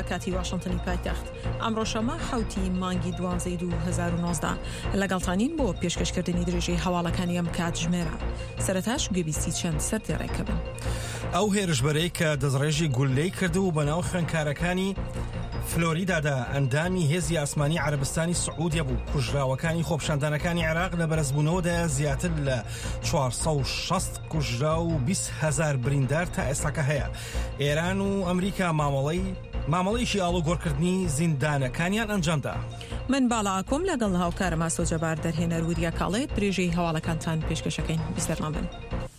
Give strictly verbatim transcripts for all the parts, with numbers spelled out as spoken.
کاتی واشنگتنی پایتەخت ئەمڕۆ شەمە حوتی مانگی دوانزەی دوو هەزار و نۆزدە لەگەڵتانین بۆ پێشکەشکردنی درێژەی هەواڵەکانی ئەم کات ژمێرە. سەرەتاش گوێبیستی چەند سەردێڕێکە بن. ئەو هێرشبەرەی کە دەستڕێژی گولەی کرد و بەناو خوێندکارەکانی فلۆریدادا ئەندامی هێزی ئاسمانی عەرەبستانی سعودیە بوو. کوژراوەکانی خۆپیشاندانەکانی عێراق لە بەرزبوونەوەدا زیاتر لە چوارسەد و شەست کوژرا و بیست هەزار بریندار تا ئێستاکە هەیە. ئێران و ئەمریکا مامەڵەی مامەڵەیشی ئاڵوگۆڕکردنی زیندانەکانیان ئەنجامدا. من باڵا کۆم لەگەڵ هاوکارە ماسۆ جەبار دەرهێنەر وریە کاڵێت درێژەی هەواڵەکانتان پێشکەشەکەین. بیستەرمان بن.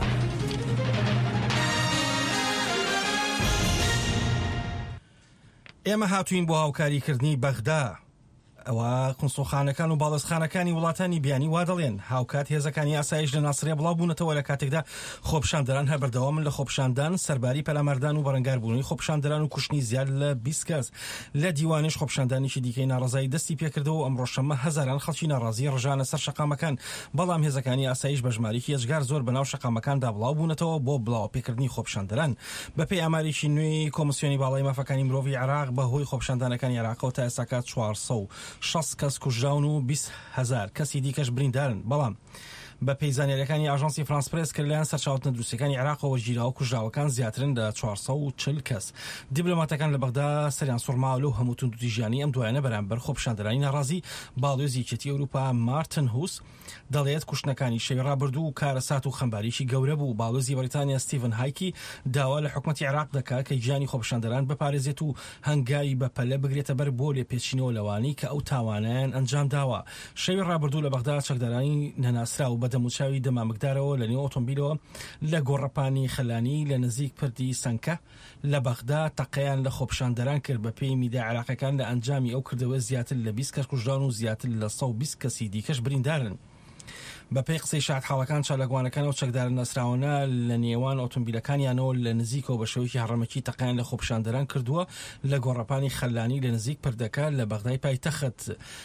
ئێمە هاتوین بۆ هاوکاریکردنی بەغدا. ئەوە قونسوڵخانەکان و باڵەستخانەکانی وڵاتانی بیانی وا دەڵێن هاوکات هێزەکانی ئاسایش لە ناسریە بڵاو بوونەتەوە لە کاتێکدا خۆپیشاندەران هەر بەردەوامن لە خۆپیشاندان سەرباری پەلامەردان و بەرەنگاربوونی خۆپیشاندەران و کوشتنی زیاد لە بیست کەس. لە دیوانش خۆپیشاندانێکی دیکەی ناڕەزایی دەستی پێکردەوە. ئەمڕۆ شەمە هەزاران خەڵکی ناڕازی ڕژانە سەر شەقامەکان، بەڵام هێزەکانی ئاسایش بە ژمارەیەکی ئەجگار زۆر بەناو شەقامەکاندا بڵاو بوونەتەوە بۆ بڵاوپێکردنی خۆپیشاندەران. بەپێی ئاماریشی نوێی کۆمسیۆنی باڵای مافەکانی مرۆڤی عێراق بەهۆی خۆپیشاندانەکانی عێراقەوە تا ئێستا چوارسەد و شەست کەس کوژراون و بیست هەزار کەسی دیکەش بریندارن. بەڵام بە پێی زانیاریەکانی ئاژانسی فرانس پرێس کرد لەلایەن سەرچاوتنە دروستەکانی عێراقەوە ژیرا و کوژراوەکان زیاترن لە چوارسەد و چل کەس. دیبلۆماتەکان لە بەغدا سەریان سوڕماوە لەو هەموو توندوتی ژیانی ئەم دوایانە بەرامبەر خۆپیشاندەرانی ناڕازی. باڵێزی یەکێتی ئەوروپا مارتن هوس دەڵێت کوشتنەکانی شەوی ڕابردوو و کارەسات و خەمباریشی گەورە بوو. باڵێزی بەریتانیا ستیڤن هایکی داوا لە حکومەتی عێراق دەکات کە گیانی خۆپیشاندەران بپارێزێت و هەنگاوی بەپەلە بگرێتە بەر بۆ لێپێچینەوە لەوانەی کە ئەو تاوانیان ئەنجام داوە. شەوی ڕابردوو لە بەغدا چەکدارانی نەناسرا و بەدەموچاوی دەمامکدارەوە لە نێو ئۆتۆمبیلەوە لە گۆڕەپانی خەلانی لە نزیک پردی سەنکە لە بەغدا تەقەیان لە خۆپیشاندەران کرد. بە پێی میدیا عێراقیەکان لە ئەنجامی ئەو کردەوە زیاتر لە بیست کەس کوژران و زیاتر لە سەد و بیست کەسی دیکەش بریندارن. بەپێی قسەی شاد حاڵەکان چالەگوانەکان و چەکدارە نەسراوانە لە نێوان ئۆتۆمبیلەکانیانەوە لە نزیکەوە بە شێوەیەکی هەڕەمەکی تەقەیان لە خۆپیشاندەران کردووە لە گۆڕەپانی خەلانی لە نزیک پردەکە لە بەغدای پایتەخت.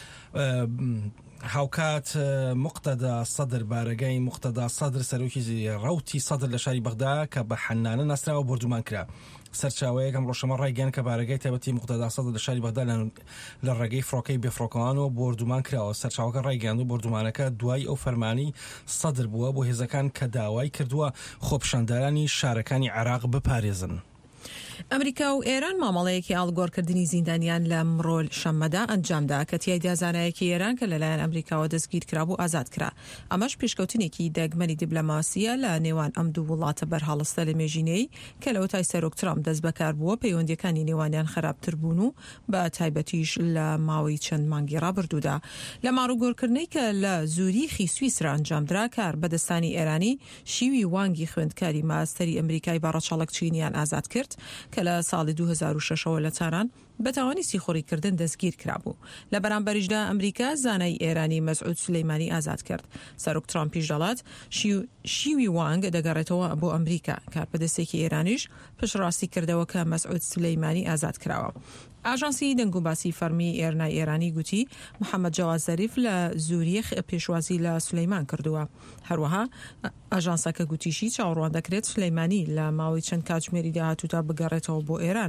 هاوکات مقتەدا سەدر بارگەی مقتەدا سەدر سەرۆکی ڕەوتی سەدر لە شاری بەغدا کە بە حەنانە ناسراوە بردومان کرا. سەرچاوەیەک ئەم ڕۆژەمە ڕایگەیان کە بارگەی تایبەتی مقتەدا سەدر لە شاری بەغدا لە ڕێگەی فڕۆکەی بێفڕۆکەوانەوە بردومان کراوە. سەرچاوەکە ڕایگەیاند و بردومانەکە دوای ئەو فەرمانی سەدر بووە بۆ هێزەکان کە داوای کردووە خۆپیشاندەرانی شارەکانی عێراق بپارێزن. ئەمریکا و ئێران مامەڵەیەکی ئاڵگۆڕکردنی زیندانیان لە ئەمڕۆ شەمەدا ئەنجامدا کە تیایدا زانایەکی ئێران کە لەلایەن ئەمریکاوە دەستگیر کرابوو ئازاد کرا. ئەمەش پێشکەوتنێکی دەگمەنی دیبلۆماسیە لە نێوان ئەم دوو وڵاتە بەرهەڵستە لە مێژینەی کە لەوەتای سەرۆک ترامپ دەست بەکار بووە پەیوەندیەکانی نێوانیان خراپتر بوون و بە تایبەتیش لە ماوەی چەند مانگی ڕابردوودا. لە ماڕوگۆڕکردنەی کە لە زوریخی سویسرا ئەنجامدرا کار بەدەستانی ئێرانی شیوی وانگی خوێندکاری ماستەری ئەمریکای باڕەچاڵک چینیان ئازاد کرد کە لە ساڵی دوو هەزار و شەشەوە لە تاران بەتاوانی سیخۆڕیکردن دەستگیر کرابوو. لە بەرامبەریشدا ئەمریکا زانای ئێرانی مەسعود سولەیمانی ئازاد کرد. سەرۆک ترامپیش دەڵات شیوی وانگ دەگەڕێتەوە بۆ ئەمریکا. کارپەدەستێکی ئێرانیش پشتڕاستی کردەوە کە مەسعود سولەیمانی ئازاد کراوە. ئاژانسی دەنگوباسی فەرمی ئێرنای ئێرانی گوتی محەممەد جەواد زەریف لە زوریخ پێشوازی لە سولەیمان کردووە. هەروەها ئاژانسەکە گوتیشی چاوەڕوان دەکرێت سولەیمانی لە ماوەی چەند کاتژمێری داهاتوودا بگەڕێتەوە بۆ ئێران.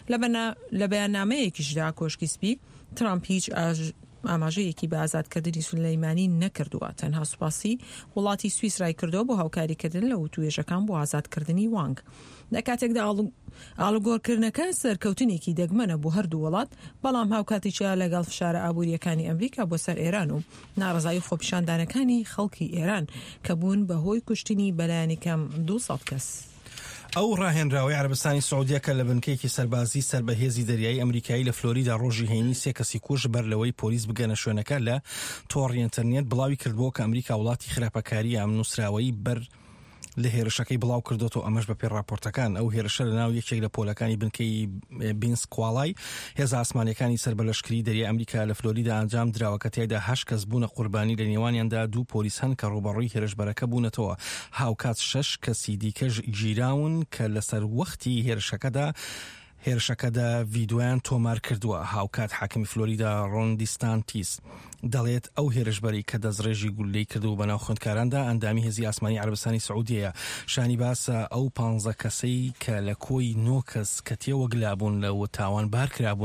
لە بەیاننامەیەکیشدا کۆشکی سپی ترامپ هیچ ئاماژەیەکی بە ئازادکردنی سولەیمانی نەکردووە. تەنها سوپاسی وڵاتی سویسرای کردەوە بۆ هاوکاریکردن لە وتوێژەکان بۆ ئازادکردنی وانگ. لە کاتێکدا ئاڵوگۆڕکردنەکە سەرکەوتنێکی دەگمەنە بۆ هەردوو وڵات، بەڵام هاوکاتیشە لەگەڵ فشارە ئابوووریەکانی ئەمریکا بۆ سەر ئێران و ناڕزایی خۆپیشاندانەکانی خەڵکی ئێران کە بوون بەهۆی کوشتنی بەلایەنی کەم دووسەد کەس. ئەو ڕاهێنراوەی عەرەبستانی سعودیە کە لە بنکەیەکی سەربازی سەربەهێزی دەریایی ئەمریکایی لە فلۆریدا ڕۆژی هەینی سێ کەسی کوژ بەر لەوەی پۆلیس بگەنە شوێنەکە لە تۆڕی ئینتەرنێت بڵاوی کردبووە کە ئەمریکا وڵاتی خراپەکاری ئەم نووسراوەی بەر لە هێرشەکەی بڵاو کردوەوە. ئەمەش بە پێی راپۆرتەکان ئەو هێرشە لە ناو یەکێک لە پۆلەکانی بنکەی بینسکواڵای هێزە ئاسمانیەکانی سەربەلەشکری دەریای ئەمریکا لە فلۆریدا ئەنجام دراوە کە تیایدا هەشت کەس بوونە قوربانی لە نێوانیاندا دوو پۆلیس هەن کە ڕوبەڕووی هێرشبەرەکە بوونەتەوە. هاوکات شەش کەسی دیکەش گیراون کە لەسەر وەختی هێرشەکەدا هێرشەکەدا ڤیدۆیان تۆمار کردووە. هاوکات حاکمی فلۆریدا ڕۆن دیسانتیس دەڵێت ئەو هێرشبەری کە دەستڕێژی گولەی کردو بەناو خوێندکاراندا ئەندامی هێزی ئاسمانی عەرەبستانی سعودیەیە. شانی باسە ئەو پانزە کەسەی کە لە کۆی نۆ کەس کە تێوەگلابوون لەوە تاوان بار کرابوون